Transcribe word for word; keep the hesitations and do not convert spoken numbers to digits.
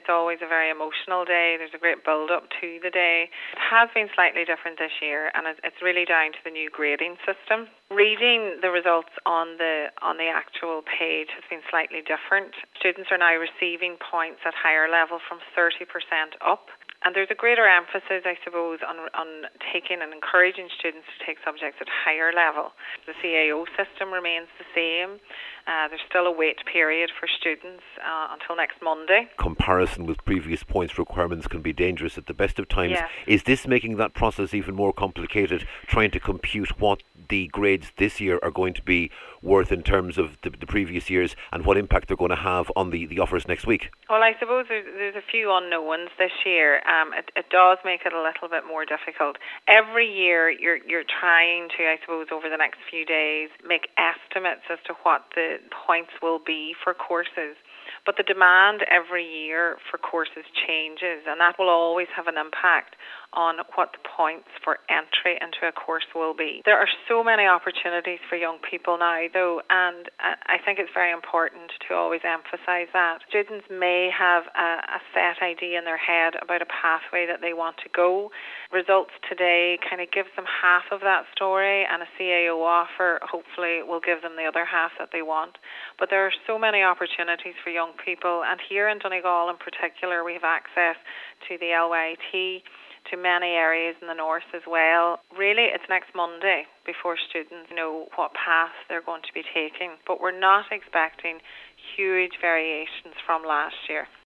it's always a very emotional day. There's a great build-up to the day. It has been slightly different this year, and it's really down to the new grading system. Reading the results on the on the actual page has been slightly different. Students are now receiving points at higher level from thirty percent up. And there's a greater emphasis, I suppose, on on taking and encouraging students to take subjects at higher level. The C A O system remains the same. Uh, there's still a wait period for students uh, until next Monday. Comparison with previous points requirements can be dangerous at the best of times. Yes. Is this making that process even more complicated, trying to compute what the grades this year are going to be worth in terms of the, the previous years and what impact they're going to have on the, the offers next week? Well, I suppose there's, there's a few unknowns this year. Um, it, it does make it a little bit more difficult. Every year you're you're trying to, I suppose, over the next few days, make estimates as to what the points will be for courses. But the demand every year for courses changes, and that will always have an impact on what the points for entry into a course will be. There are so many opportunities for young people now, though, and I think it's very important to always emphasise that. Students may have a, a set idea in their head about a pathway that they want to go. Results today kind of gives them half of that story, and a C A O offer hopefully will give them the other half that they want. But there are so many opportunities for young people, and here in Donegal in particular we have access to the L Y T, to many areas in the north as well. Really, it's next Monday before students know what path they're going to be taking, but we're not expecting huge variations from last year.